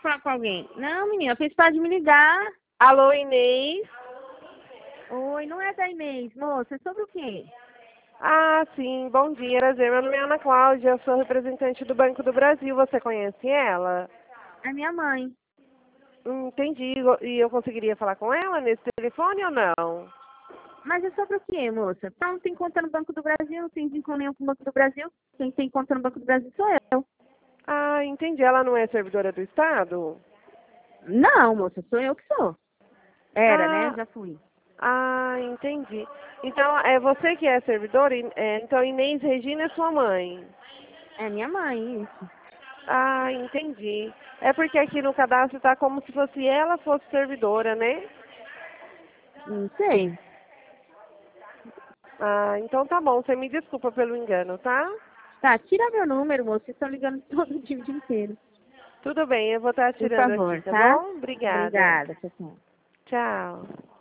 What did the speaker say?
falar com alguém. Não, menina, fez para de me ligar. Alô, Inês? Oi, não é da Inês, moça, é sobre o quê? Ah, sim, bom dia, prazer. Meu nome é Ana Cláudia, eu sou representante do Banco do Brasil. Você conhece ela? É minha mãe. Entendi. E eu conseguiria falar com ela nesse telefone ou não? Mas é sobre o quê, moça? Não tem conta no Banco do Brasil, não tem vínculo nenhum com o Banco do Brasil. Quem tem conta no Banco do Brasil sou eu. Ah, entendi. Ela não é servidora do Estado? Não, moça, sou eu que sou. Era, né? Ah, Já fui. entendi. Então, é você que é servidora? Então, Inês Regina é sua mãe? É minha mãe, isso. Ah, entendi. É porque aqui no cadastro está como se fosse ela fosse servidora, né? Não sei. Ah, então tá bom. Você me desculpa pelo engano, tá? Tá, tira meu número, moça. Vocês estão ligando todo dia o dia inteiro. Tudo bem, eu vou estar Por tirando aqui, favor, tá tá? bom? Obrigada. Obrigada, tchau, tchau. Tchau.